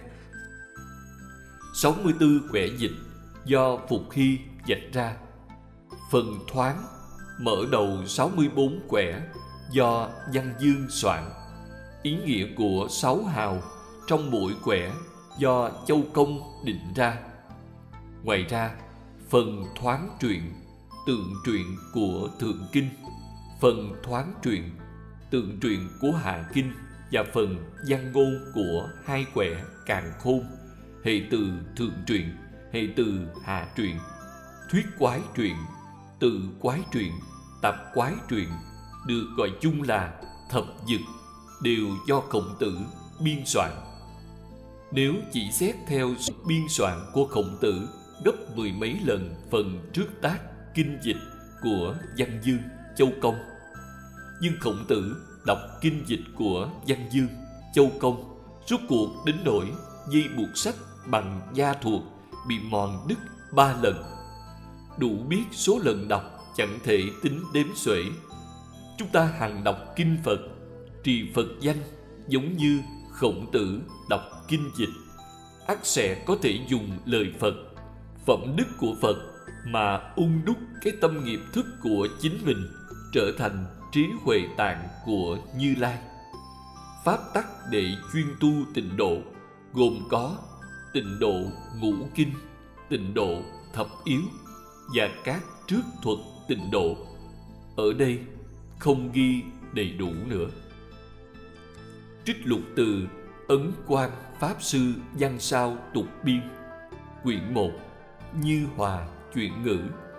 sáu mươi tư quẻ dịch do Phục Hy vạch ra. Phần thoáng mở đầu sáu mươi bốn quẻ do Văn Dương soạn. Ý nghĩa của sáu hào trong mỗi quẻ do Châu Công định ra. Ngoài ra, phần thoáng truyện, tượng truyện của Thượng Kinh, phần thoáng truyện, tượng truyện của Hạ Kinh và phần văn ngôn của hai quẻ Càn Khôn, hệ từ Thượng truyện, hệ từ Hạ truyện, thuyết quái truyện, tự quái truyện, tạp quái truyện, được gọi chung là thập dực, đều do Khổng Tử biên soạn. Nếu chỉ xét theo biên soạn của Khổng Tử gấp mười mấy lần phần trước tác kinh dịch của Văn Dương, Châu Công, nhưng Khổng Tử đọc kinh dịch của Văn Dương, Châu Công rốt cuộc đến nỗi dây buộc sách bằng da thuộc bị mòn đứt ba lần. Đủ biết số lần đọc chẳng thể tính đếm xuể. Chúng ta hằng đọc kinh Phật, trì Phật danh giống như Khổng Tử đọc kinh dịch, ắt sẽ có thể dùng lời Phật, phẩm đức của Phật mà ung đúc cái tâm nghiệp thức của chính mình trở thành trí huệ tạng của Như Lai. Pháp tắc để chuyên tu tịnh độ gồm có tịnh độ ngũ kinh, tịnh độ thập yếu và các trước thuật tịnh độ. Ở đây không ghi đầy đủ nữa. Trích lục từ Ấn Quang Pháp Sư Văn Sao Tục Biên, quyển một, Như Hòa Chuyển Ngữ,